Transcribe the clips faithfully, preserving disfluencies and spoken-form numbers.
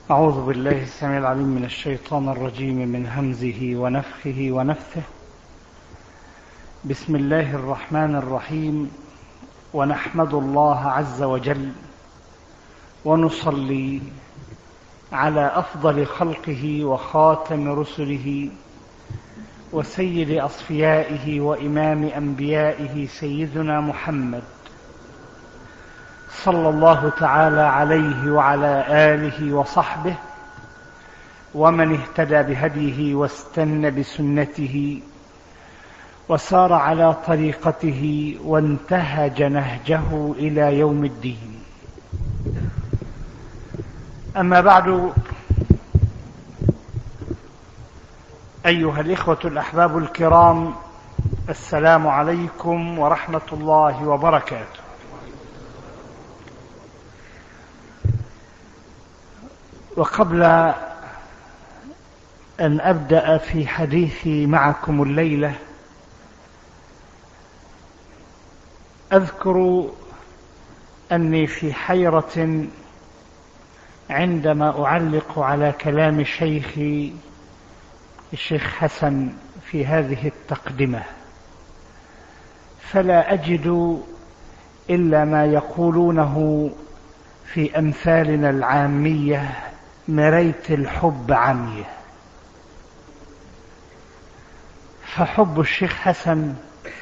أعوذ بالله السميع العليم من الشيطان الرجيم من همزه ونفخه ونفثه. بسم الله الرحمن الرحيم، ونحمد الله عز وجل ونصلي على أفضل خلقه وخاتم رسله وسيد أصفيائه وإمام أنبيائه سيدنا محمد صلى الله تعالى عليه وعلى آله وصحبه ومن اهتدى بهديه واستنى بسنته وسار على طريقته وانتهج نهجه إلى يوم الدين. أما بعد، أيها الإخوة الأحباب الكرام، السلام عليكم ورحمة الله وبركاته. وقبل أن أبدأ في حديثي معكم الليلة، أذكر أني في حيرة عندما أعلق على كلام شيخي الشيخ حسن في هذه التقدمة، فلا أجد إلا ما يقولونه في أمثالنا العامية: مريت الحب عمية. فحب الشيخ حسن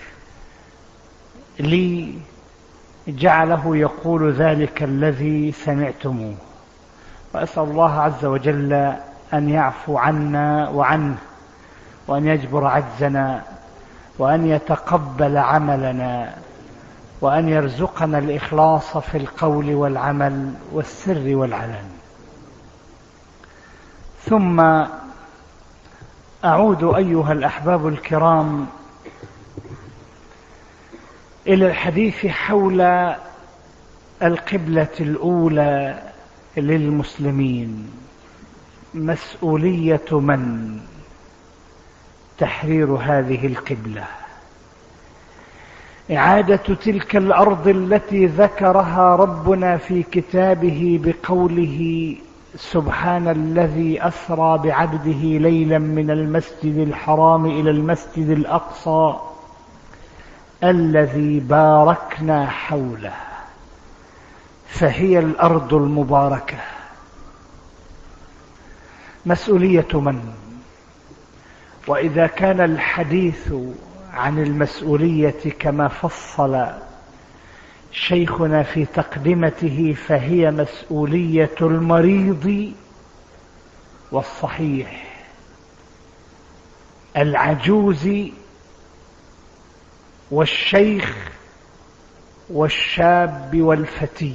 لي جعله يقول ذلك الذي سمعتموه، وأسأل الله عز وجل أن يعفو عنا وعنه، وأن يجبر عجزنا، وأن يتقبل عملنا، وأن يرزقنا الإخلاص في القول والعمل والسر والعلن. ثم أعود أيها الأحباب الكرام إلى الحديث حول القبلة الأولى للمسلمين. مسؤولية من تحرير هذه القبلة؟ إعادة تلك الأرض التي ذكرها ربنا في كتابه بقوله: سبحان الذي أسرى بعبده ليلا من المسجد الحرام إلى المسجد الأقصى الذي باركنا حوله، فهي الأرض المباركة. مسؤولية من؟ وإذا كان الحديث عن المسؤولية كما فصل شيخنا في تقدمته، فهي مسؤولية المريض والصحيح، العجوز والشيخ والشاب والفتي،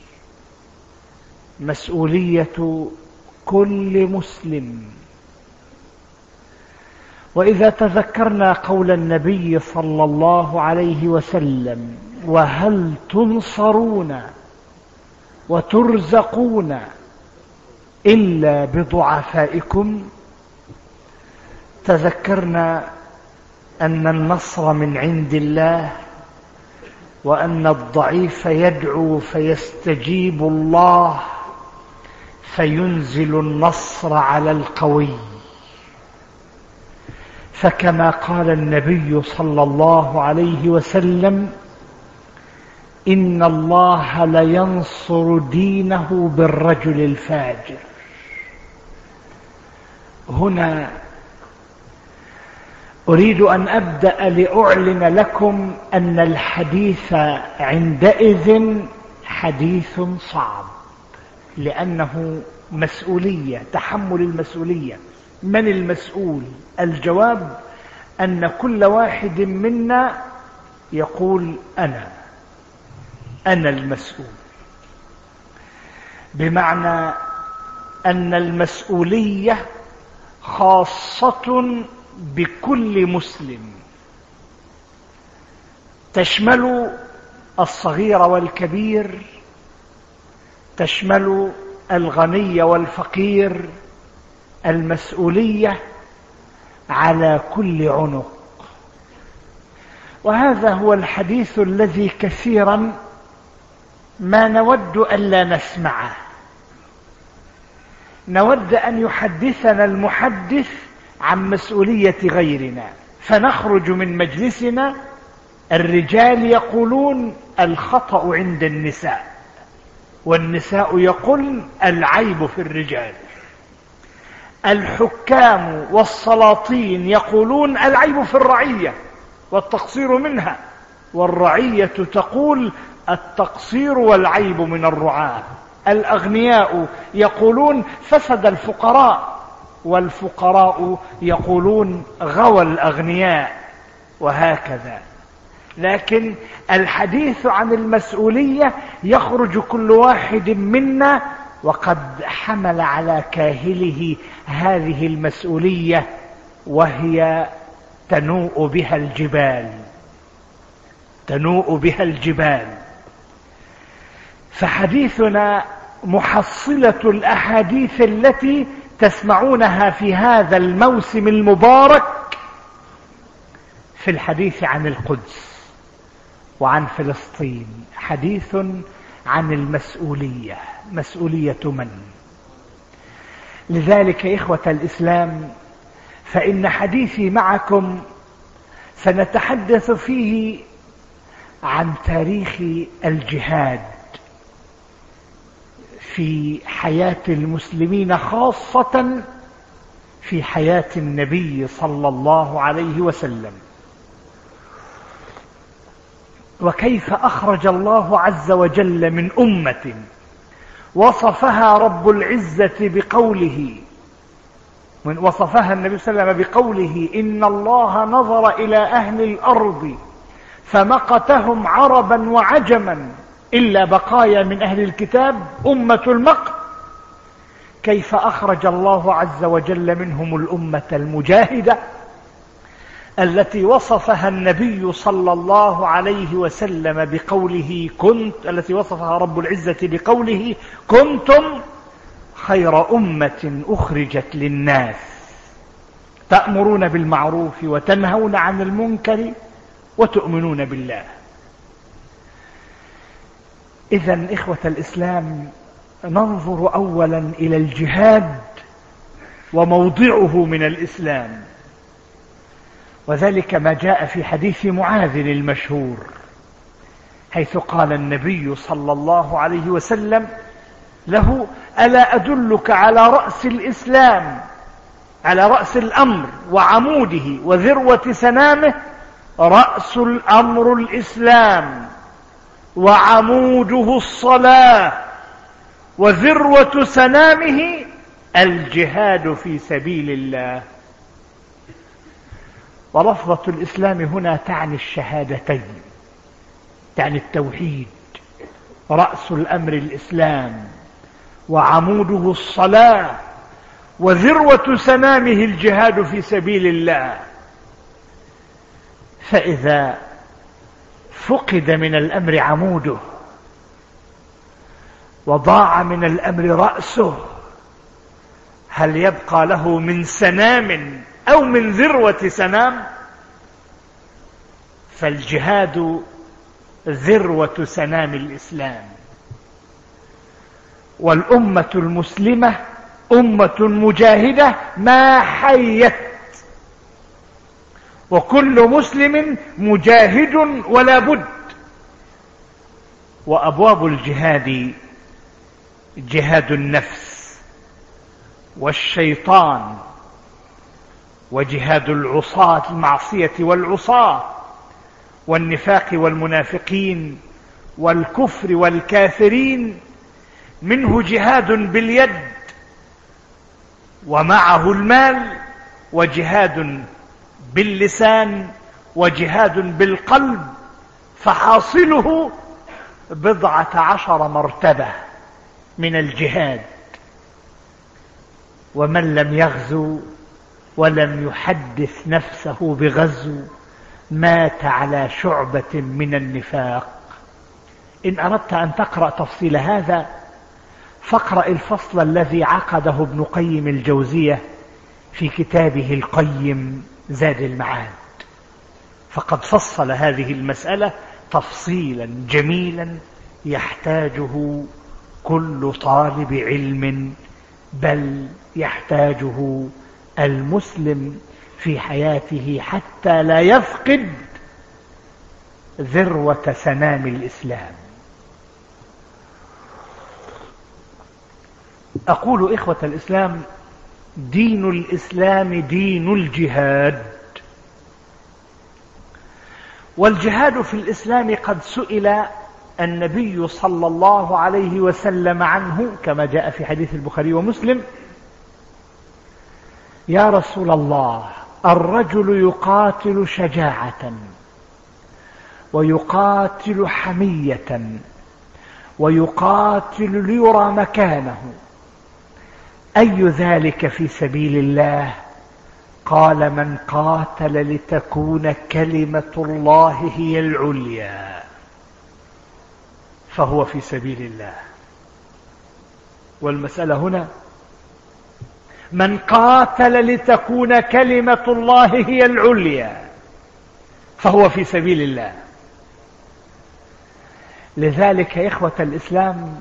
مسؤولية كل مسلم. وإذا تذكرنا قول النبي صلى الله عليه وسلم: وهل تنصرون وترزقون إلا بضعفائكم، تذكرنا أن النصر من عند الله، وأن الضعيف يدعو فيستجيب الله فينزل النصر على القوي. فكما قال النبي صلى الله عليه وسلم: إن الله لينصر دينه بالرجل الفاجر. هنا أريد أن أبدأ لأعلن لكم أن الحديث عندئذ حديث صعب، لأنه مسؤولية، تحمل المسؤولية. من المسؤول؟ الجواب أن كل واحد منا يقول: أنا أنا المسؤول، بمعنى أن المسؤولية خاصة بكل مسلم، تشمل الصغير والكبير، تشمل الغني والفقير. المسؤولية على كل عنق. وهذا هو الحديث الذي كثيرا ما نود ألا نسمعه، نود أن يحدثنا المحدث عن مسؤولية غيرنا، فنخرج من مجلسنا الرجال يقولون الخطأ عند النساء، والنساء يقولن العيب في الرجال. الحكام والسلاطين يقولون العيب في الرعية والتقصير منها، والرعية تقول التقصير والعيب من الرعاة. الأغنياء يقولون فسد الفقراء، والفقراء يقولون غوى الأغنياء، وهكذا. لكن الحديث عن المسؤولية يخرج كل واحد منا وقد حمل على كاهله هذه المسؤولية، وهي تنوء بها الجبال، تنوء بها الجبال. فحديثنا محصلة الأحاديث التي تسمعونها في هذا الموسم المبارك في الحديث عن القدس وعن فلسطين، حديث عن المسؤولية. مسؤولية من؟ لذلك إخوة الإسلام، فإن حديثي معكم سنتحدث فيه عن تاريخ الجهاد في حياة المسلمين، خاصة في حياة النبي صلى الله عليه وسلم، وكيف أخرج الله عز وجل من أمة وصفها رب العزة بقوله، من وصفها النبي صلى الله عليه وسلم بقوله إن الله نظر إلى أهل الأرض فمقتهم عربا وعجما إلا بقايا من أهل الكتاب أمة المقت. كيف أخرج الله عز وجل منهم الأمة المجاهدة التي وصفها النبي صلى الله عليه وسلم بقوله كنت، التي وصفها رب العزة بقوله كنتم خير أمة أخرجت للناس تأمرون بالمعروف وتنهون عن المنكر وتؤمنون بالله. إذن إخوة الإسلام، ننظر أولا إلى الجهاد وموضعه من الإسلام، وذلك ما جاء في حديث معاذ المشهور، حيث قال النبي صلى الله عليه وسلم له ألا أدلك على رأس الإسلام، على رأس الأمر وعموده وذروة سنامه؟ رأس الأمر الإسلام، وعموده الصلاة، وذروة سنامه الجهاد في سبيل الله. ولفظة الإسلام هنا تعني الشهادتين، تعني التوحيد. رأس الأمر الإسلام، وعموده الصلاة، وذروة سنامه الجهاد في سبيل الله. فإذا فقد من الأمر عموده وضاع من الأمر رأسه، هل يبقى له من سنام أو من ذروة سنام؟ فالجهاد ذروة سنام الإسلام، والأمة المسلمة أمة مجاهدة ما حيت، وكل مسلم مجاهد ولا بد. وأبواب الجهاد جهاد النفس والشيطان، وجهاد العصاة المعصية والعصاة، والنفاق والمنافقين، والكفر والكافرين. منه جهاد باليد ومعه المال، وجهاد باللسان، وجهاد بالقلب، فحاصله بضعة عشر مرتبة من الجهاد. ومن لم يغزو ولم يحدث نفسه بغزو مات على شعبة من النفاق. إن أردت أن تقرأ تفصيل هذا فاقرأ الفصل الذي عقده ابن قيم الجوزية في كتابه القيم زاد المعاد، فقد فصل هذه المسألة تفصيلا جميلا يحتاجه كل طالب علم بل يحتاجه المسلم في حياته حتى لا يفقد ذروة سنام الإسلام. أقول إخوة الإسلام: دين الإسلام دين الجهاد، والجهاد في الإسلام قد سئل النبي صلى الله عليه وسلم عنه كما جاء في حديث البخاري ومسلم: يا رسول الله، الرجل يقاتل شجاعة ويقاتل حمية ويقاتل ليرى مكانه، أي ذلك في سبيل الله؟ قال: من قاتل لتكون كلمة الله هي العليا فهو في سبيل الله. والمسألة هنا من قاتل لتكون كلمة الله هي العليا فهو في سبيل الله. لذلك يا إخوة الإسلام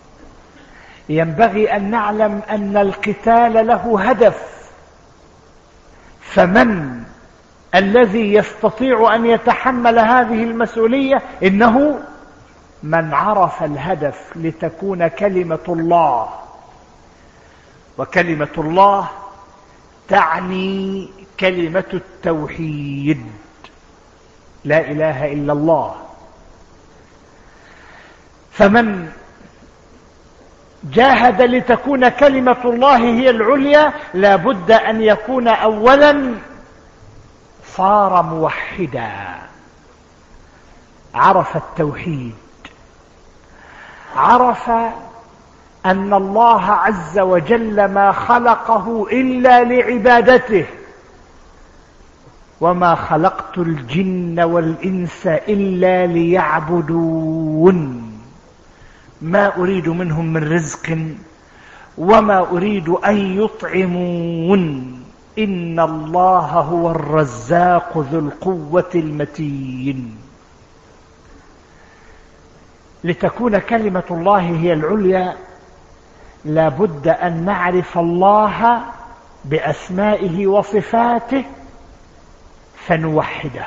ينبغي أن نعلم أن القتال له هدف، فمن الذي يستطيع أن يتحمل هذه المسؤولية؟ إنه من عرف الهدف لتكون كلمة الله، وكلمة الله تعني كلمة التوحيد، لا إله إلا الله. فمن جاهد لتكون كلمة الله هي العليا لا بد أن يكون أولا صار موحدا، عرف التوحيد، عرف أن الله عز وجل ما خلقه إلا لعبادته، وما خلقت الجن والإنس إلا ليعبدون، ما أريد منهم من رزق وما أريد أن يطعمون، إن الله هو الرزاق ذو القوة المتين. لتكون كلمة الله هي العليا لا بد أن نعرف الله بأسمائه وصفاته فنوحده،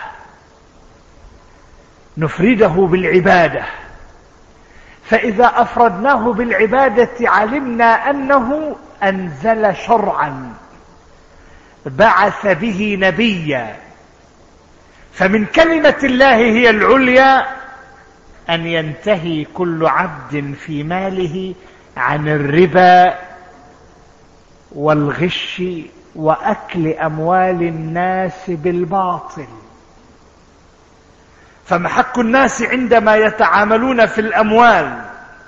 نفرده بالعبادة. فإذا أفردناه بالعبادة علمنا أنه أنزل شرعا بعث به نبيا. فمن كلمة الله هي العليا أن ينتهي كل عبد في ماله عن الربا والغش وأكل أموال الناس بالباطل. فمحك الناس عندما يتعاملون في الأموال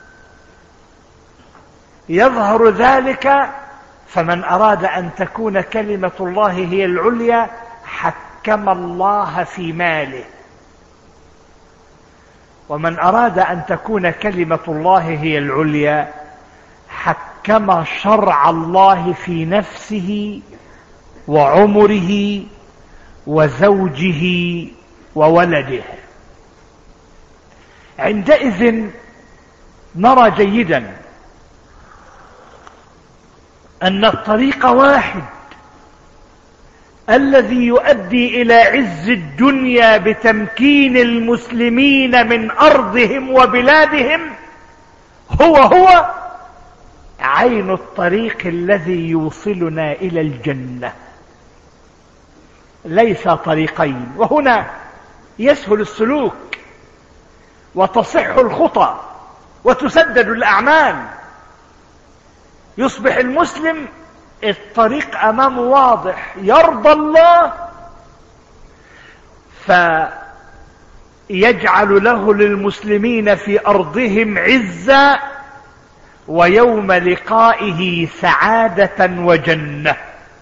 يظهر ذلك. فمن أراد أن تكون كلمة الله هي العليا حكم الله في ماله، ومن أراد أن تكون كلمة الله هي العليا حكم شرع الله في نفسه وعمره وزوجه وولده. عندئذ نرى جيدا أن الطريق واحد الذي يؤدي إلى عز الدنيا بتمكين المسلمين من أرضهم وبلادهم هو هو عين الطريق الذي يوصلنا إلى الجنة. ليس طريقين، وهنا يسهل السلوك وتصح الخطى وتسدد الأعمال. يصبح المسلم الطريق أمامه واضح، يرضى الله فيجعل له للمسلمين في أرضهم عزة، ويوم لقائه سعادة وجنة.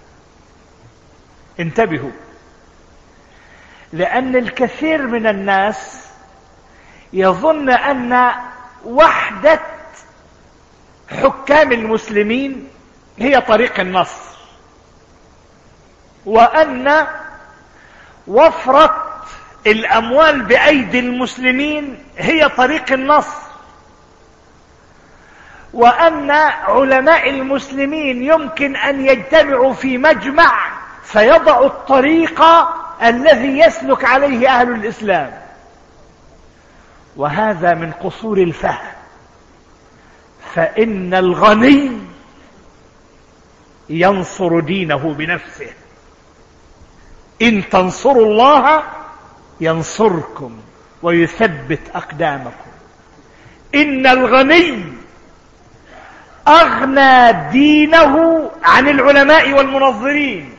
انتبهوا، لأن الكثير من الناس يظن أن وحدة حكام المسلمين هي طريق النصر، وأن وفرة الأموال بأيدي المسلمين هي طريق النصر، وأن علماء المسلمين يمكن أن يجتمعوا في مجمع فيضعوا الطريق الذي يسلك عليه أهل الإسلام، وهذا من قصور الفهم. فإن الغني ينصر دينه بنفسه، إن تنصروا الله ينصركم ويثبت أقدامكم. إن الغني أغنى دينه عن العلماء والمنظرين.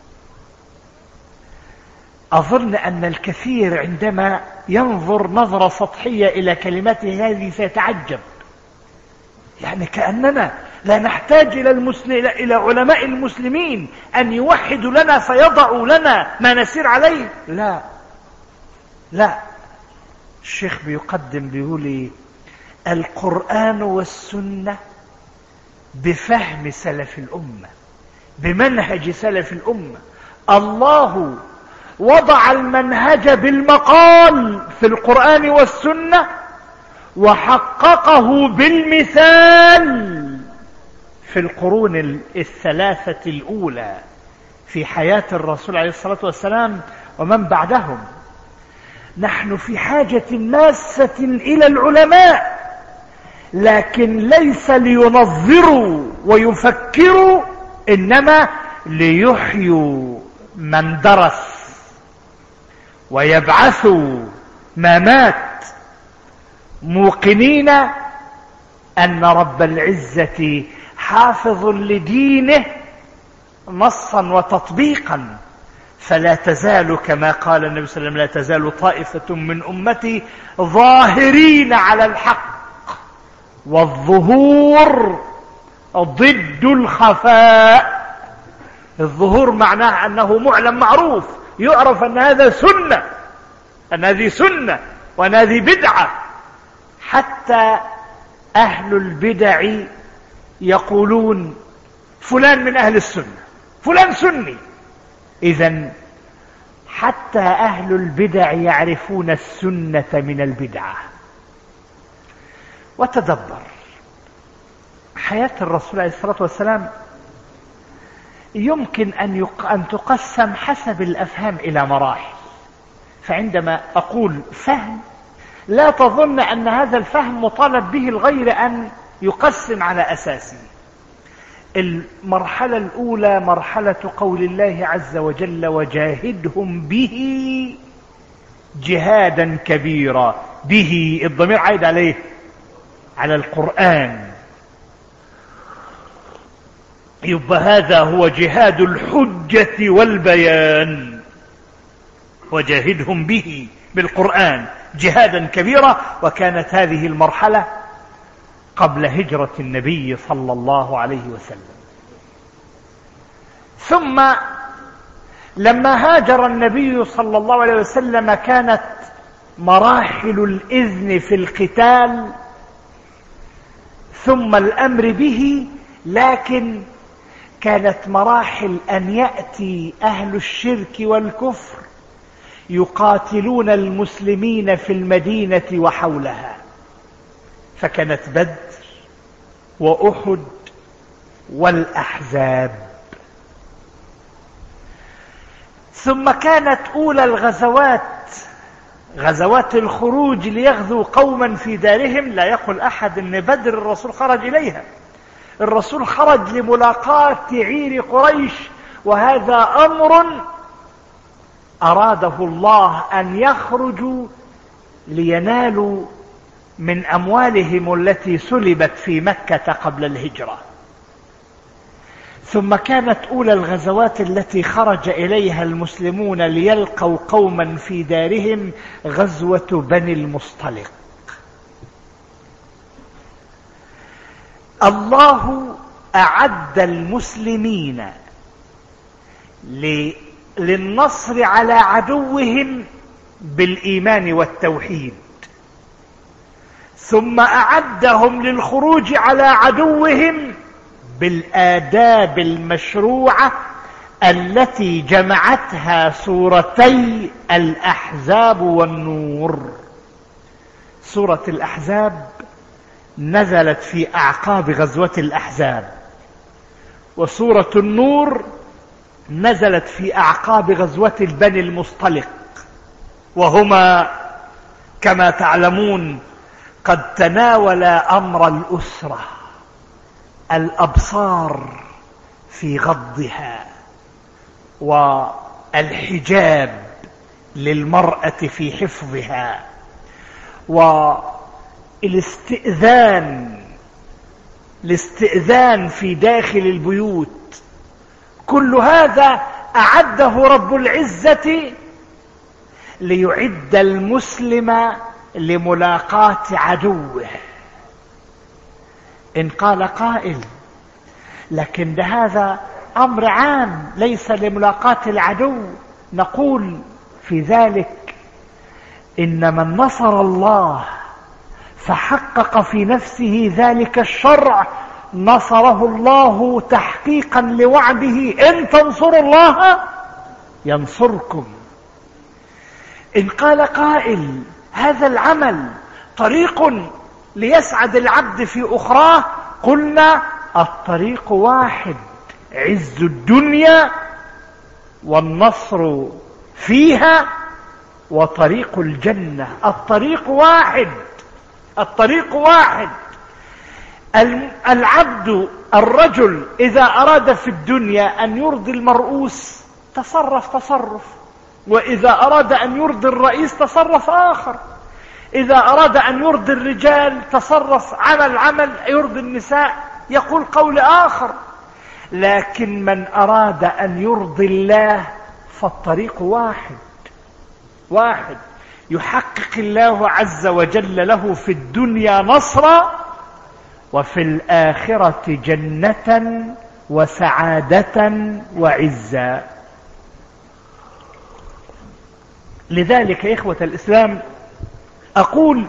أظن أن الكثير عندما ينظر نظرة سطحية إلى كلماته هذه سيتعجب، يعني كأننا لا نحتاج إلى, المسلم إلى علماء المسلمين أن يوحدوا لنا فيضعوا لنا ما نسير عليه. لا لا، الشيخ بيقدم بيقول القرآن والسنة بفهم سلف الأمة، بمنهج سلف الأمة. الله وضع المنهج بالمقال في القرآن والسنة، وحققه بالمثال في القرون الثلاثة الأولى في حياة الرسول عليه الصلاة والسلام ومن بعدهم. نحن في حاجة ماسة إلى العلماء، لكن ليس لينظروا ويفكروا، إنما ليحيوا من درس ويبعثوا ما مات، موقنين أن رب العزة حافظ لدينه نصا وتطبيقا. فلا تزال كما قال النبي صلى الله عليه وسلم: لا تزال طائفة من أمتي ظاهرين على الحق، والظهور ضد الخفاء. الظهور معناه أنه معلم معروف، يعرف أن هذا سنة، أن هذه سنة وأن هذه بدعة. حتى أهل البدع يقولون فلان من أهل السنة، فلان سني. إذن حتى أهل البدع يعرفون السنة من البدعة. وتدبر حياة الرسول عليه الصلاة والسلام يمكن أن أن تقسم حسب الأفهام إلى مراحل. فعندما أقول فهم، لا تظن أن هذا الفهم مطالب به الغير أن يقسم على أساسه. المرحلة الأولى مرحلة قول الله عز وجل: وجاهدهم به جهادا كبيرا. به الضمير عايد عليه على القرآن، يبقى هذا هو جهاد الحجة والبيان. وجاهدهم به بالقرآن جهادا كبيرا. وكانت هذه المرحلة قبل هجرة النبي صلى الله عليه وسلم. ثم لما هاجر النبي صلى الله عليه وسلم كانت مراحل الإذن في القتال، ثم الأمر به، لكن كانت مراحل أن يأتي أهل الشرك والكفر يقاتلون المسلمين في المدينة وحولها. فكانت بدر وأحد والأحزاب. ثم كانت أولى الغزوات غزوات الخروج ليغزو قوما في دارهم. لا يقول أحد أن بدر الرسول خرج إليها، الرسول خرج لملاقاة عير قريش، وهذا أمر أراده الله أن يخرجوا لينالوا من أموالهم التي سلبت في مكة قبل الهجرة. ثم كانت أولى الغزوات التي خرج إليها المسلمون ليلقوا قوما في دارهم غزوة بني المصطلق. الله أعد المسلمين للنصر على عدوهم بالإيمان والتوحيد، ثم أعدهم للخروج على عدوهم بالآداب المشروعة التي جمعتها سورتي الأحزاب والنور. سورة الأحزاب نزلت في أعقاب غزوة الأحزاب، وسورة النور نزلت في أعقاب غزوة بني المصطلق، وهما كما تعلمون قد تناولا أمر الأسرة، الأبصار في غضها، والحجاب للمرأة في حفظها، والاستئذان الاستئذان في داخل البيوت. كل هذا أعده رب العزة ليعد المسلم لملاقاة عدوه. إن قال قائل لكن ده هذا أمر عام ليس لملاقاة العدو، نقول في ذلك إن من نصر الله فحقق في نفسه ذلك الشرع نصره الله تحقيقا لوعده إن تنصروا الله ينصركم. إن قال قائل هذا العمل طريق ليسعد العبد في أخراه، قلنا الطريق واحد، عز الدنيا والنصر فيها وطريق الجنة. الطريق واحد، الطريق واحد. العبد الرجل إذا أراد في الدنيا أن يرضي المرؤوس تصرف تصرف، وإذا أراد أن يرضي الرئيس تصرف آخر، إذا أراد أن يرضي الرجال تصرف عمل عمل يرضي النساء يقول قول آخر. لكن من أراد أن يرضي الله فالطريق واحد واحد، يحقق الله عز وجل له في الدنيا نصرا وفي الآخرة جنة وسعادة وعزا. لذلك يا إخوة الإسلام أقول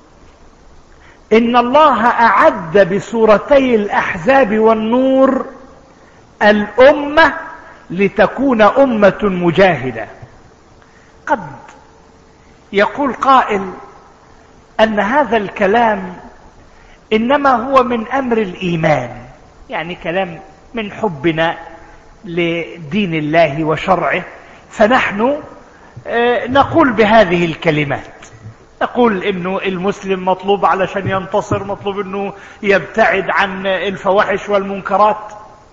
إن الله أعد بسورتي الأحزاب والنور الأمة لتكون أمة مجاهدة. قد يقول قائل أن هذا الكلام إنما هو من أمر الإيمان، يعني كلام من حبنا لدين الله وشرعه، فنحن نقول بهذه الكلمات، نقول إنه المسلم مطلوب علشان ينتصر، مطلوب إنه يبتعد عن الفواحش والمنكرات،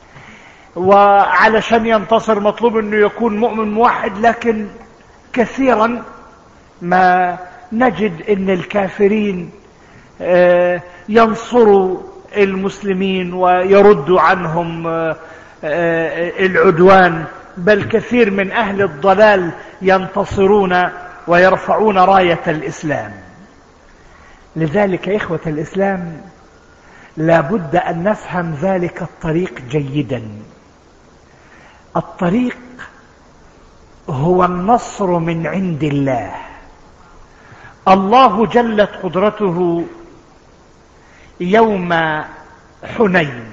وعلشان ينتصر مطلوب إنه يكون مؤمن موحد. لكن كثيرا ما نجد إن الكافرين ينصروا المسلمين ويردوا عنهم العدوان، بل كثير من أهل الضلال ينتصرون ويرفعون راية الإسلام. لذلك يا إخوة الإسلام لا بد أن نفهم ذلك الطريق جيدا. الطريق هو النصر من عند الله. الله جلت قدرته يوم حنين،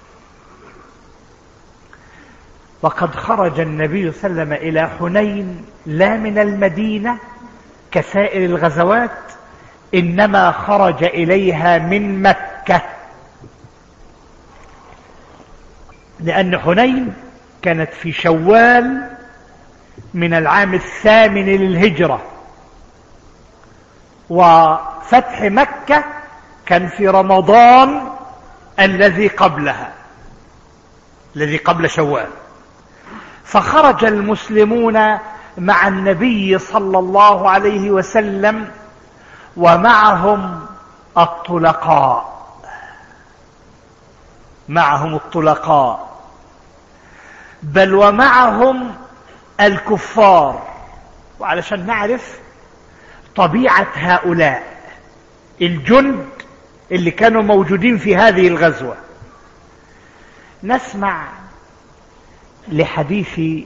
وقد خرج النبي صلى الله عليه وسلم إلى حنين لا من المدينة كسائر الغزوات، إنما خرج إليها من مكة، لأن حنين كانت في شوال من العام الثامن للهجرة، وفتح مكة كان في رمضان الذي قبلها، الذي قبل شوال. فخرج المسلمون مع النبي صلى الله عليه وسلم ومعهم الطلقاء، معهم الطلقاء بل ومعهم الكفار. وعلشان نعرف طبيعة هؤلاء الجند اللي كانوا موجودين في هذه الغزوة، نسمع لحديث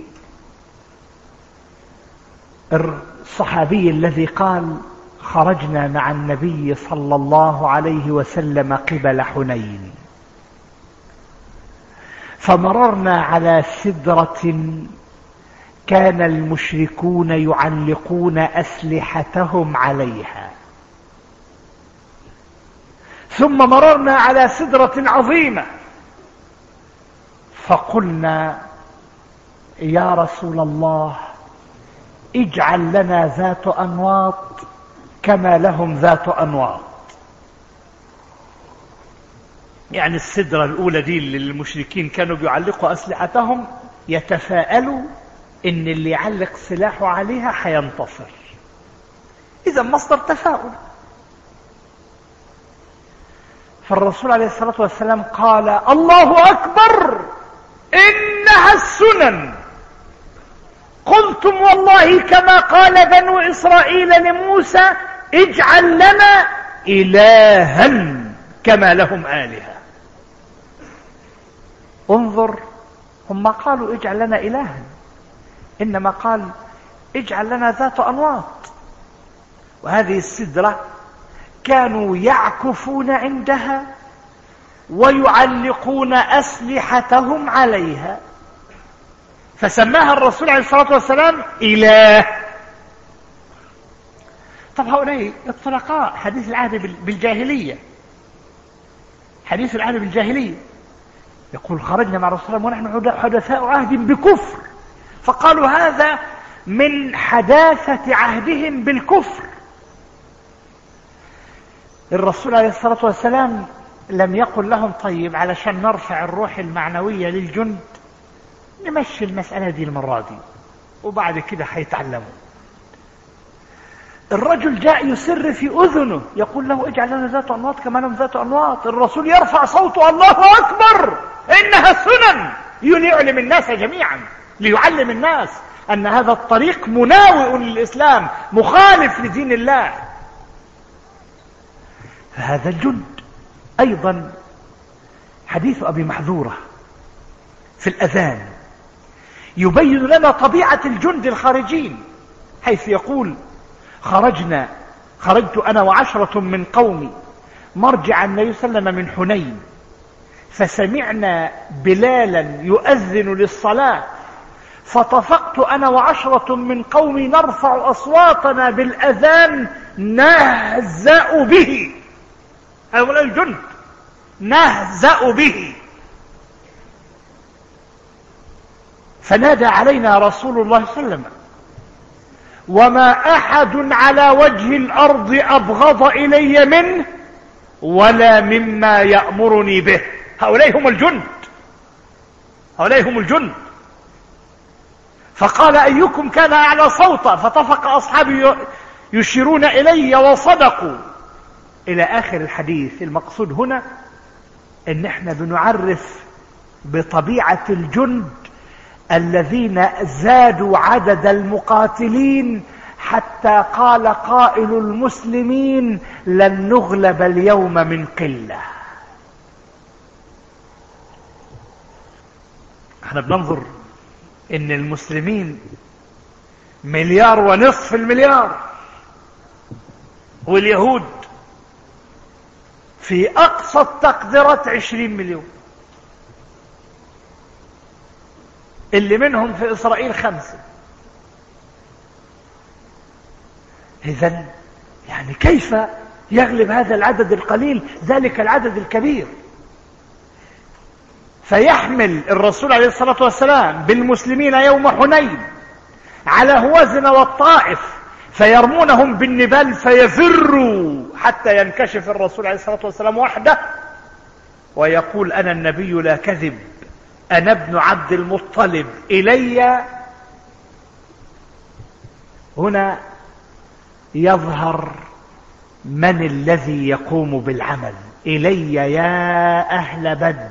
الصحابي الذي قال: خرجنا مع النبي صلى الله عليه وسلم قبل حنين، فمررنا على سدرة كان المشركون يعلقون أسلحتهم عليها، ثم مررنا على سدرة عظيمة فقلنا يا رسول الله اجعل لنا ذات أنواط كما لهم ذات أنواط. يعني السدرة الأولى دي اللي المشركين كانوا بيعلقوا أسلحتهم يتفاءلوا إن اللي يعلق سلاحه عليها حينتصر، إذا مصدر تفاؤل. فالرسول عليه الصلاة والسلام قال الله أكبر إنها السنن. قلتم والله كما قال بنو إسرائيل لموسى اجعل لنا إلها كما لهم آلهة. انظر، هم قالوا اجعل لنا إلها، إنما قال اجعل لنا ذات أنواط. وهذه السدرة كانوا يعكفون عندها ويعلقون أسلحتهم عليها، فسماها الرسول عليه الصلاة والسلام إله. طب هؤلاء الطلقاء حديث العهد بالجاهلية، حديث العهد بالجاهلية يقول خرجنا مع الرسول ونحن حدثاء عهد بكفر، فقالوا هذا من حداثة عهدهم بالكفر. الرسول عليه الصلاة والسلام لم يقل لهم طيب علشان نرفع الروح المعنوية للجند نمشي المسألة دي المرة دي وبعد كده حيتعلموا. الرجل جاء يسر في أذنه يقول له اجعل لنا ذات أنواط كما لهم ذات أنواط. الرسول يرفع صوته الله أكبر إنها سنن، ليعلم الناس جميعا، ليعلم الناس أن هذا الطريق مناوئ للإسلام مخالف لدين الله. فهذا الجند أيضا حديث أبي محذورة في الأذان يبين لنا طبيعة الجند الخارجين، حيث يقول خرجنا خرجت أنا وعشرة من قومي مرجع النبي صلى الله عليه وسلم من حنين، فسمعنا بلالا يؤذن للصلاة، فطفقت أنا وعشرة من قومي نرفع أصواتنا بالأذان نهزأ به. هؤلاء الجند نهزأ به. فنادى علينا رسول الله صلى الله عليه وسلم وما أحد على وجه الأرض أبغض إلي منه ولا مما يأمرني به. هؤلاء هم الجند، هؤلاء هم الجند. فقال أيكم كان أعلى صوتا، فطفق أصحابي يشيرون إلي وصدقوا إلى آخر الحديث. المقصود هنا إن احنا بنعرف بطبيعة الجند الذين زادوا عدد المقاتلين حتى قال قائل المسلمين لن نغلب اليوم من قلة. احنا بننظر ان المسلمين مليار ونصف المليار، واليهود في اقصى التقديرات عشرين مليون، اللي منهم في اسرائيل خمسة. اذن يعني كيف يغلب هذا العدد القليل ذلك العدد الكبير؟ فيحمل الرسول عليه الصلاة والسلام بالمسلمين يوم حنين على هوازن والطائف فيرمونهم بالنبال فيفروا حتى ينكشف الرسول عليه الصلاة والسلام وحده ويقول أنا النبي لا كذب، أنا ابن عبد المطلب، إلي. هنا يظهر من الذي يقوم بالعمل. إلي يا أهل بدر،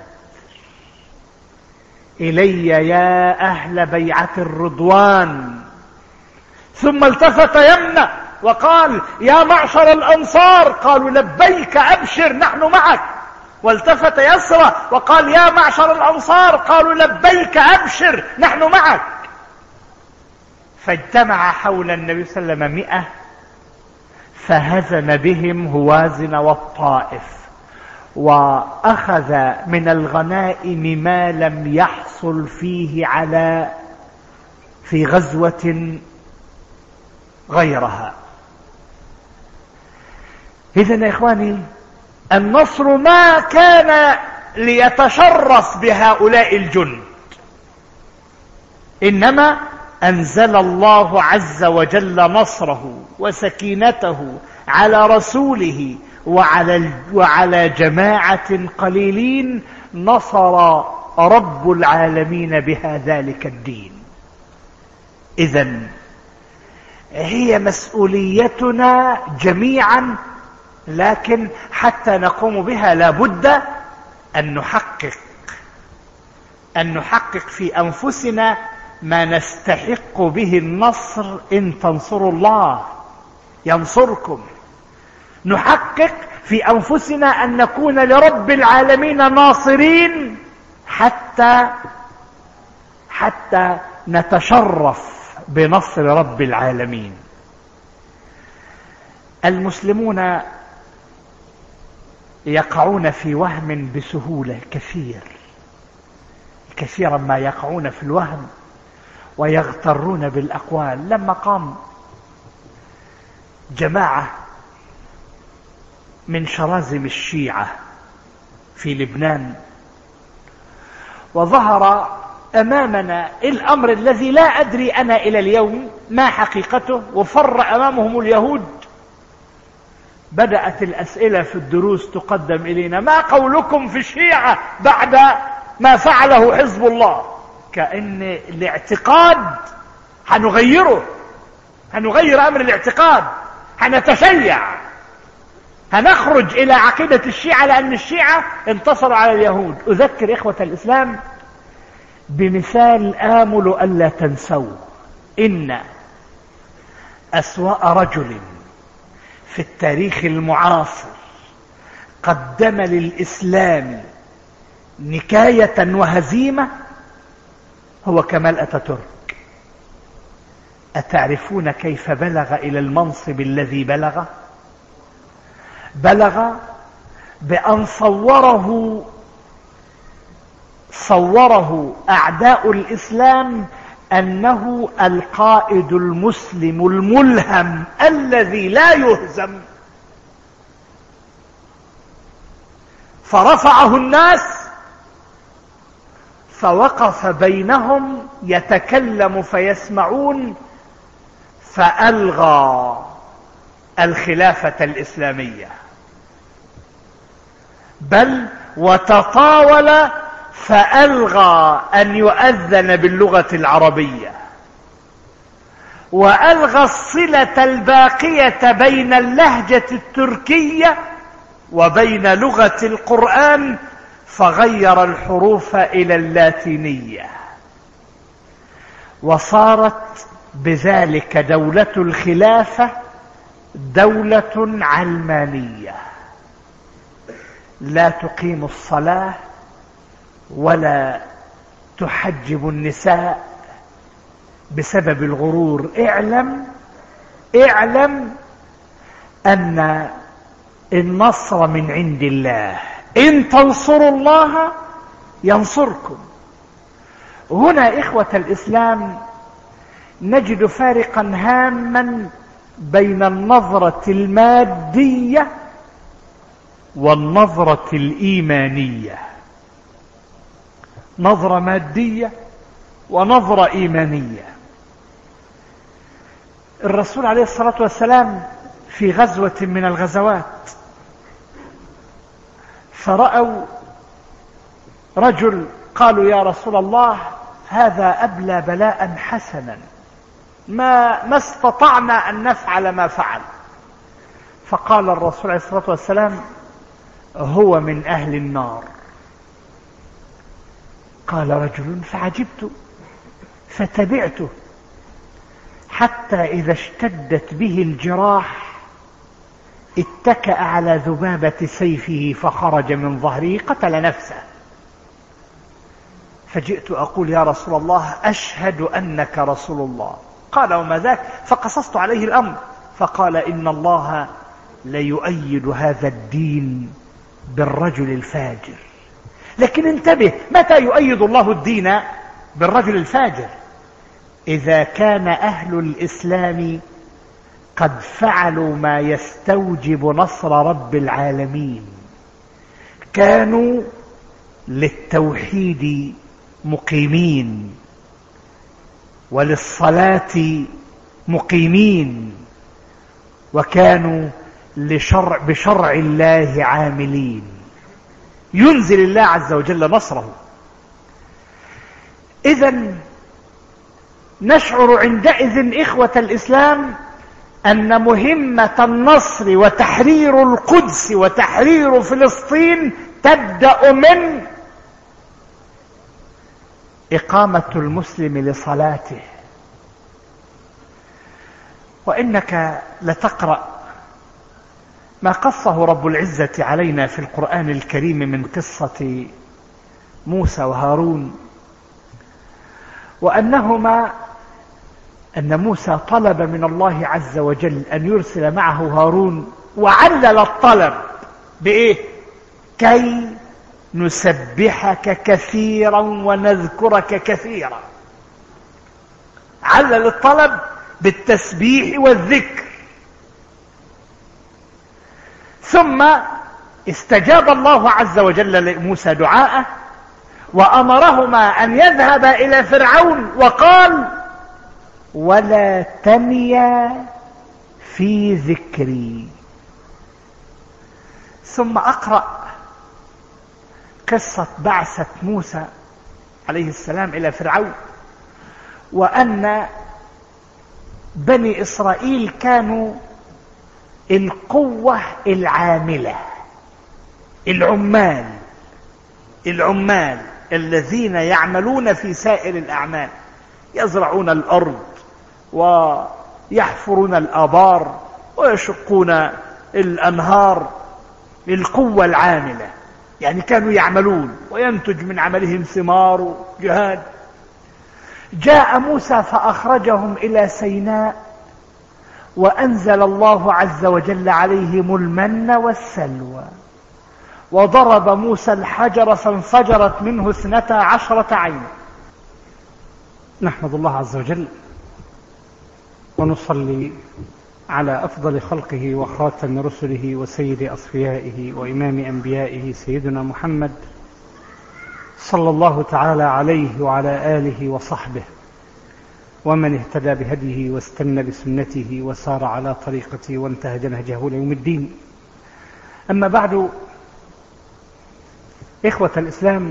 إلي يا أهل بيعة الرضوان. ثم التفت يمنى وقال يا معشر الأنصار، قالوا لبيك أبشر نحن معك. والتفت يسرى وقال يا معشر الأنصار، قالوا لبيك أبشر نحن معك. فاجتمع حول النبي صلى الله عليه وسلم مئة فهزم بهم هوازن والطائف، وأخذ من الغنائم ما لم يحصل فيه على في غزوة غيرها. إذن يا إخواني النصر ما كان ليتشرف بهؤلاء الجند، إنما أنزل الله عز وجل نصره وسكينته على رسوله وعلى, وعلى جماعة قليلين نصر رب العالمين بها ذلك الدين. إذن هي مسؤوليتنا جميعا، لكن حتى نقوم بها لابد أن نحقق أن نحقق في أنفسنا ما نستحق به النصر. إن تنصروا الله ينصركم. نحقق في أنفسنا أن نكون لرب العالمين ناصرين حتى حتى نتشرف بنصر رب العالمين. المسلمون يقعون في وهم بسهولة كثير كثيرا ما يقعون في الوهم ويغترون بالأقوال. لما قام جماعة من شرازم الشيعة في لبنان وظهر أمامنا الأمر الذي لا أدري أنا إلى اليوم ما حقيقته، وفر أمامهم اليهود، بدأت الأسئلة في الدروس تقدم إلينا: ما قولكم في الشيعة بعد ما فعله حزب الله؟ كأن الاعتقاد هنغيره، هنغير أمر الاعتقاد، هنتشيع، هنخرج إلى عقيدة الشيعة لأن الشيعة انتصروا على اليهود. أذكر إخوة الإسلام بمثال آمل ألا تنسوه: إن أسوأ رجل في التاريخ المعاصر قدم للإسلام نكاية وهزيمة هو كمال أتاتورك. أتعرفون كيف بلغ إلى المنصب الذي بلغ؟ بلغ بأن صوره صوره أعداء الإسلام أنه القائد المسلم الملهم الذي لا يهزم، فرفعه الناس فوقف بينهم يتكلم فيسمعون، فألغى الخلافة الإسلامية، بل وتطاول فألغى أن يؤذن باللغة العربية، وألغى الصلة الباقية بين اللهجة التركية وبين لغة القرآن، فغير الحروف إلى اللاتينية، وصارت بذلك دولة الخلافة دولة علمانية لا تقيم الصلاة ولا تحجب النساء بسبب الغرور. اعلم اعلم أن النصر من عند الله، إن تنصروا الله ينصركم. هنا إخوة الإسلام نجد فارقا هاما بين النظرة المادية والنظرة الإيمانية. نظرة مادية ونظرة إيمانية. الرسول عليه الصلاة والسلام في غزوة من الغزوات فرأوا رجل، قالوا: يا رسول الله، هذا أبلى بلاء حسنا، ما ما استطعنا أن نفعل ما فعل. فقال الرسول عليه الصلاة والسلام: هو من أهل النار. قال رجل فعجبت فتبعته حتى إذا اشتدت به الجراح اتكأ على ذبابة سيفه فخرج من ظهره، قتل نفسه. فجئت أقول: يا رسول الله، أشهد أنك رسول الله. قال: وما ذاك؟ فقصصت عليه الأمر، فقال: إن الله ليؤيد هذا الدين بالرجل الفاجر. لكن انتبه، متى يؤيد الله الدين بالرجل الفاجر؟ إذا كان أهل الإسلام قد فعلوا ما يستوجب نصر رب العالمين. كانوا للتوحيد مقيمين وللصلاة مقيمين، وكانوا لشرع بشرع الله عاملين. ينزل الله عز وجل نصره. إذن نشعر عندئذ إخوة الإسلام أن مهمة النصر وتحرير القدس وتحرير فلسطين تبدأ من إقامة المسلم لصلاته. وإنك لتقرأ ما قصه رب العزة علينا في القرآن الكريم من قصة موسى وهارون، وأنهما أن موسى طلب من الله عز وجل أن يرسل معه هارون، وعلل الطلب بإيه؟ كي نسبحك كثيرا ونذكرك كثيرا. علل الطلب بالتسبيح والذكر. ثم استجاب الله عز وجل لموسى دعاءه، وأمرهما أن يذهبا إلى فرعون، وقال: ولا تنيا في ذكري. ثم أقرأ قصة بعثة موسى عليه السلام إلى فرعون، وأن بني إسرائيل كانوا القوة العاملة، العمال العمال الذين يعملون في سائر الأعمال، يزرعون الأرض ويحفرون الآبار ويشقون الأنهار. القوة العاملة، يعني كانوا يعملون وينتج من عملهم ثمار وجهاد. جاء موسى فأخرجهم إلى سيناء، وأنزل الله عز وجل عليهم المن والسلوى، وضرب موسى الحجر فانفجرت منه اثنتا عشرة عينا. نحمد الله عز وجل ونصلي على أفضل خلقه وخاتم رسله وسيد أصفيائه وإمام أنبيائه سيدنا محمد صلى الله تعالى عليه وعلى آله وصحبه، ومن اهتدى بهديه واستنى بسنته وسار على طريقته وانتهج نهجه ليوم الدين. أما بعد، إخوة الإسلام،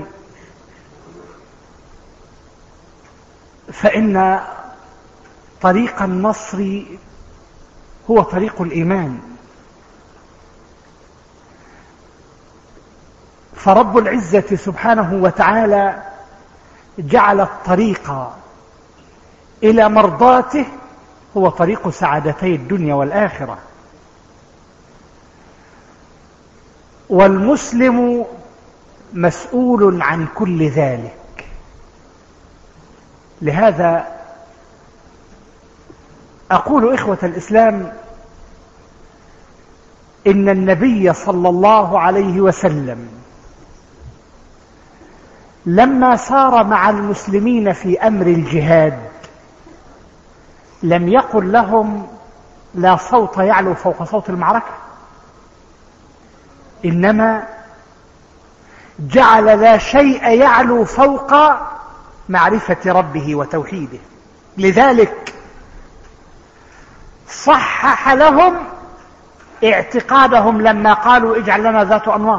فإن طريق النصر هو طريق الإيمان. فرب العزة سبحانه وتعالى جعل الطريق إلى مرضاته هو طريق سعادتي الدنيا والآخرة. والمسلم مسؤول عن كل ذلك. لهذا أقول إخوة الإسلام إن النبي صلى الله عليه وسلم لما سار مع المسلمين في أمر الجهاد لم يقل لهم لا صوت يعلو فوق صوت المعركة، إنما جعل لا شيء يعلو فوق معرفة ربه وتوحيده. لذلك صحح لهم اعتقادهم لما قالوا اجعل لنا ذات أنواط،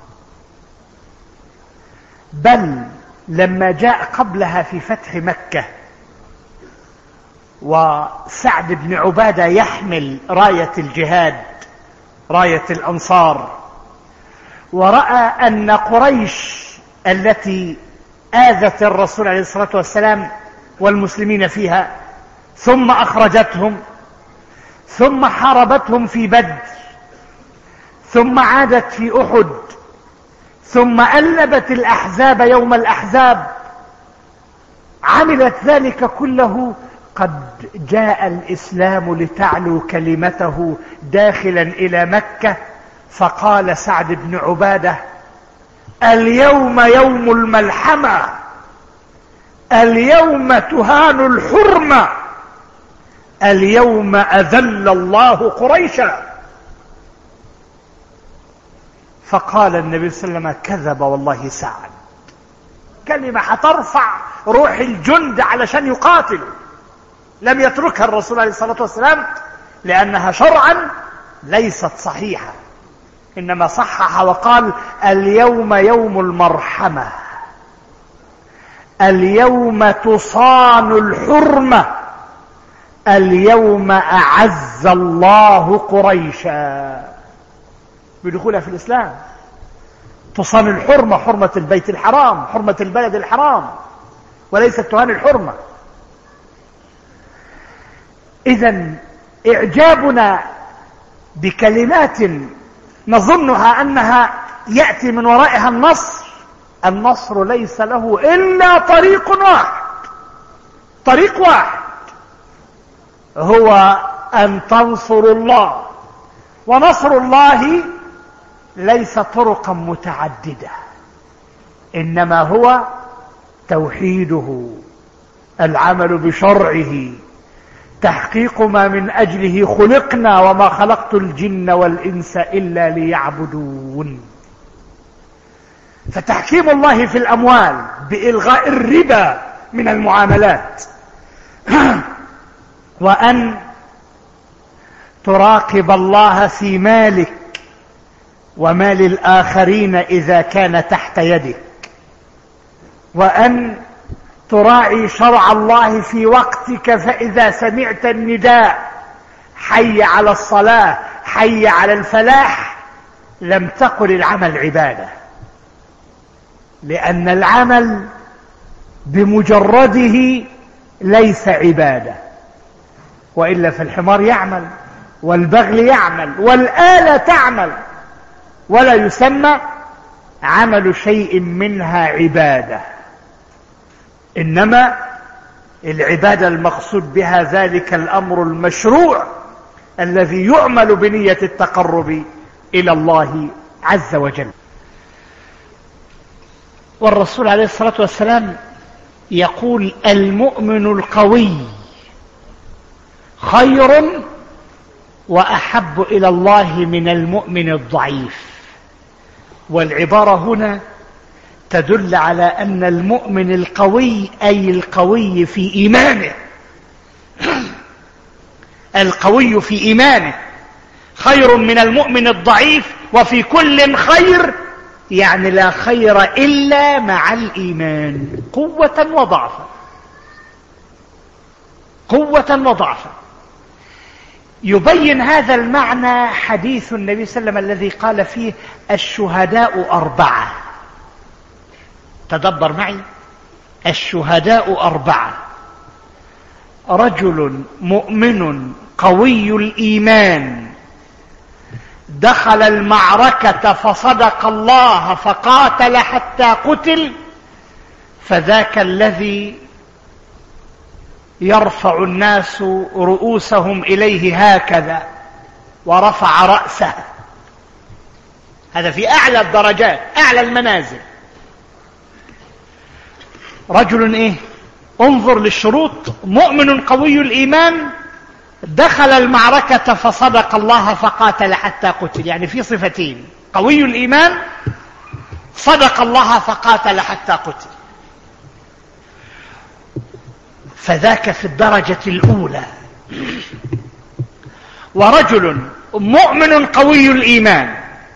بل لما جاء قبلها في فتح مكة وسعد بن عبادة يحمل راية الجهاد، راية الأنصار، ورأى أن قريش التي آذت الرسول عليه الصلاة والسلام والمسلمين فيها ثم أخرجتهم، ثم حاربتهم في بدر، ثم عادت في أحد، ثم ألبت الأحزاب يوم الأحزاب، عملت ذلك كله. قد جاء الإسلام لتعلو كلمته داخلا إلى مكة. فقال سعد بن عبادة: اليوم يوم الملحمة، اليوم تهان الحرمة، اليوم أذل الله قريشا. فقال النبي صلى الله عليه وسلم: كذب والله سعد. كلمة هترفع روح الجند علشان يقاتلوا، لم يتركها الرسول عليه الصلاة والسلام لأنها شرعا ليست صحيحة، إنما صحح وقال: اليوم يوم المرحمة، اليوم تصان الحرمة، اليوم أعز الله قريشا بدخولها في الإسلام. تصان الحرمة، حرمة البيت الحرام، حرمة البلد الحرام، وليست تهان الحرمة. إذن إعجابنا بكلمات نظنها أنها يأتي من ورائها النصر، النصر ليس له إلا طريق واحد، طريق واحد، هو أن تنصروا الله. ونصر الله ليس طرقا متعددة، إنما هو توحيده، العمل بشرعه، تحقيق ما من أجله خلقنا، وما خلقت الجن والإنس إلا ليعبدون. فتحكيم الله في الأموال بإلغاء الربا من المعاملات، وأن تراقب الله في مالك ومال الآخرين إذا كان تحت يدك، وأن تراعي شرع الله في وقتك، فإذا سمعت النداء حي على الصلاة، حي على الفلاح، لم تقل العمل عبادة، لأن العمل بمجرده ليس عبادة، وإلا فالحمار يعمل والبغل يعمل والآلة تعمل، ولا يسمى عمل شيء منها عبادة. إنما العبادة المقصود بها ذلك الأمر المشروع الذي يعمل بنية التقرب إلى الله عز وجل. والرسول عليه الصلاة والسلام يقول: المؤمن القوي خير وأحب إلى الله من المؤمن الضعيف. والعبارة هنا تدل على أن المؤمن القوي أي القوي في إيمانه، القوي في إيمانه خير من المؤمن الضعيف، وفي كل خير، يعني لا خير إلا مع الإيمان، قوة وضعفا، قوة وضعفا. يبين هذا المعنى حديث النبي صلى الله عليه وسلم الذي قال فيه: الشهداء أربعة. تدبر معي: الشهداء أربعة: رجل مؤمن قوي الإيمان دخل المعركة فصدق الله فقاتل حتى قتل، فذاك الذي يرفع الناس رؤوسهم إليه هكذا ورفع رأسه، هذا في أعلى الدرجات، أعلى المنازل. رجل إيه؟ انظر للشروط: مؤمن قوي الإيمان دخل المعركة فصدق الله فقاتل حتى قتل، يعني في صفتين: قوي الإيمان، صدق الله فقاتل حتى قتل. فذاك في الدرجة الأولى. ورجل مؤمن قوي الإيمان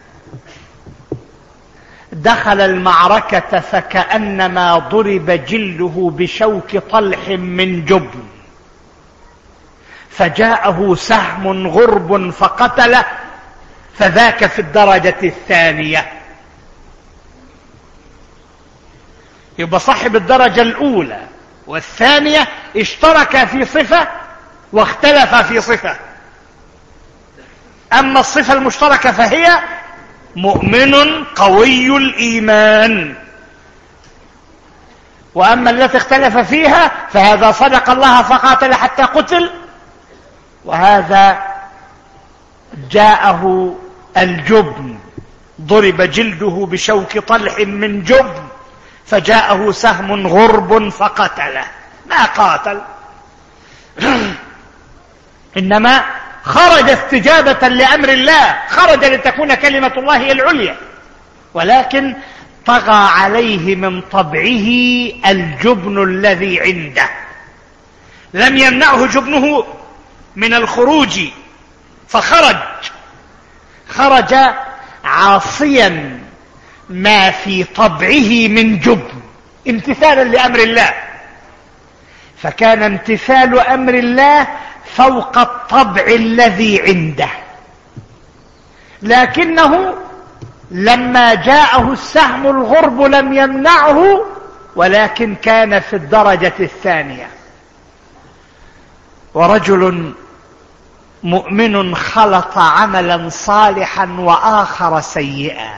دخل المعركة فكأنما ضرب جلده بشوك طلح من جبن، فجاءه سهم غرب فقتله، فذاك في الدرجة الثانية. يبقى صاحب الدرجة الأولى والثانية اشترك في صفة واختلف في صفة. أما الصفة المشتركة فهي مؤمن قوي الإيمان، وأما التي اختلف فيها فهذا صدق الله فقاتل حتى قتل، وهذا جاءه الجبن، ضرب جلده بشوك طلح من جبن، فجاءه سهم غرب فقتله. ما قاتل، إنما خرج استجابة لأمر الله، خرج لتكون كلمة الله هي العليا، ولكن طغى عليه من طبعه الجبن الذي عنده. لم يمنعه جبنه من الخروج، فخرج خرج عاصيا ما في طبعه من جبن امتثالا لأمر الله، فكان امتثال أمر الله فوق الطبع الذي عنده. لكنه لما جاءه السهم الغرب لم يمنعه، ولكن كان في الدرجة الثانية. ورجل مؤمن خلط عملا صالحا وآخر سيئا،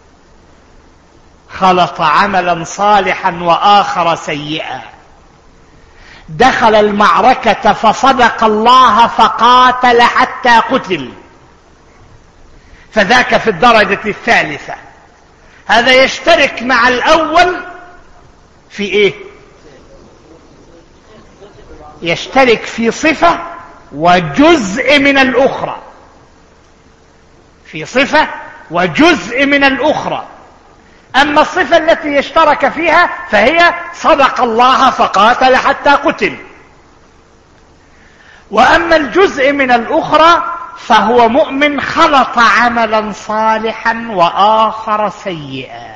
خلط عملا صالحا وآخر سيئا، دخل المعركة فصدق الله فقاتل حتى قتل، فذاك في الدرجة الثالثة. هذا يشترك مع الأول في إيه؟ يشترك في صفة وجزء من الأخرى، في صفة وجزء من الأخرى. أما الصفة التي يشترك فيها فهي صدق الله فقاتل حتى قتل، وأما الجزء من الأخرى فهو مؤمن خلط عملا صالحا وآخر سيئا،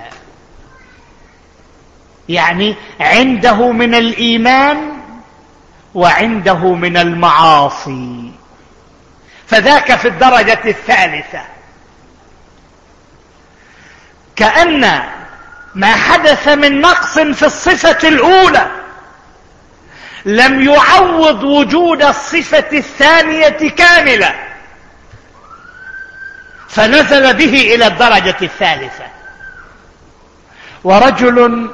يعني عنده من الإيمان وعنده من المعاصي، فذاك في الدرجة الثالثة. كأن ما حدث من نقص في الصفة الأولى لم يعوض وجود الصفة الثانية كاملة، فنزل به إلى الدرجة الثالثة. ورجل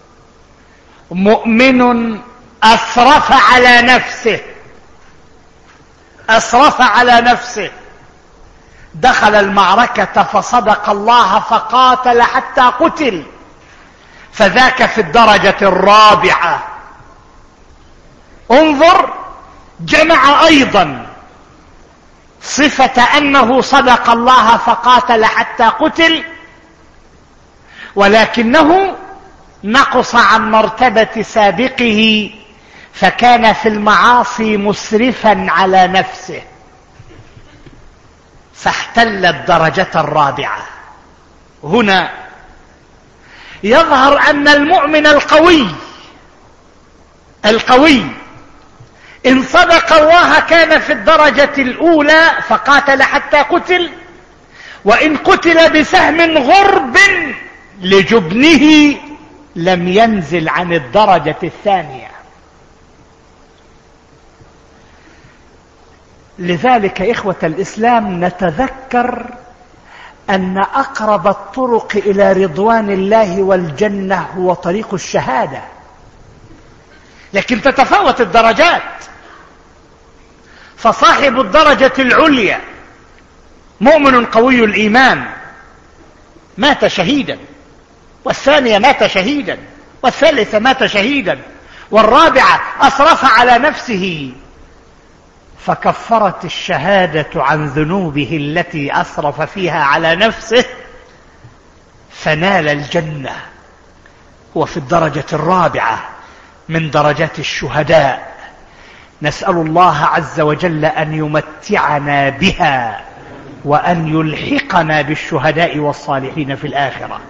مؤمن أسرف على نفسه، أسرف على نفسه، دخل المعركة فصدق الله فقاتل حتى قتل، فذاك في الدرجة الرابعة. انظر، جمع أيضا صفة أنه صدق الله فقاتل حتى قتل، ولكنه نقص عن مرتبة سابقه، فكان في المعاصي مسرفا على نفسه، فاحتل الدرجة الرابعة. هنا يظهر أن المؤمن القوي القوي إن صدق الله كان في الدرجة الأولى فقاتل حتى قتل، وإن قتل بسهم غرب لجبنه لم ينزل عن الدرجة الثانية. لذلك إخوة الإسلام نتذكر أن أقرب الطرق إلى رضوان الله والجنة هو طريق الشهادة، لكن تتفاوت الدرجات. فصاحب الدرجة العليا مؤمن قوي الإيمان مات شهيدا، والثانية مات شهيدا، والثالثة مات شهيدا، والرابعة أسرف على نفسه فكفرت الشهادة عن ذنوبه التي أسرف فيها على نفسه، فنال الجنة. هو في الدرجة الرابعة من درجات الشهداء. نسأل الله عز وجل أن يمتعنا بها وأن يلحقنا بالشهداء والصالحين في الآخرة.